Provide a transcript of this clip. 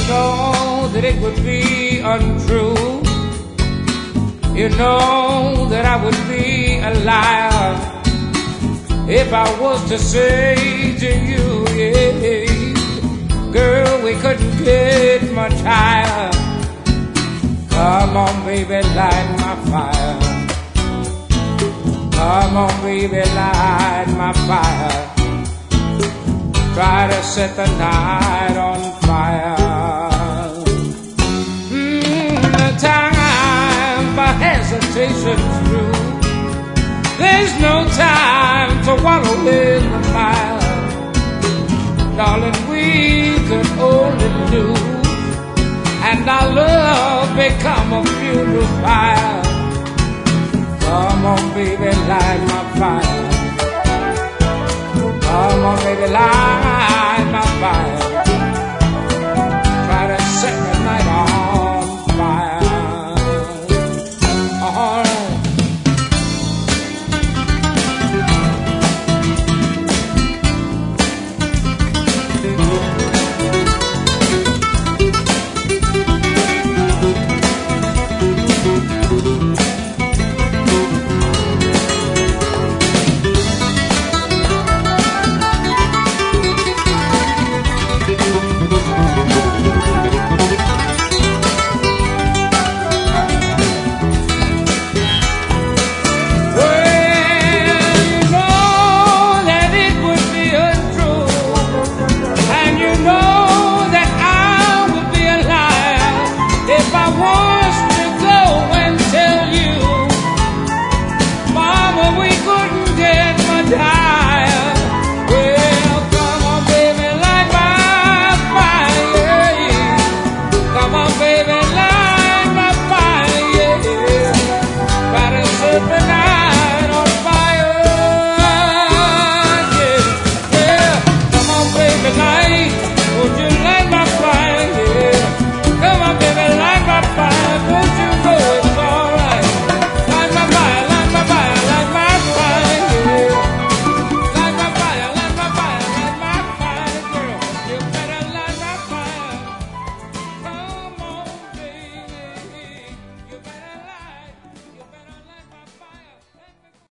know that it would be untrue. You know that I would be a liar if I was to say to you, yeah, girl, we couldn't get much higher. Come on, baby, light my fire. Come on, baby, light my fire. Try to set the night on fire. The time for hesitation's through. There's no time to wallow in the mire. Darling, we could only do, and our love become a funeral fire. Come on, baby, light my fire. Come on, baby, light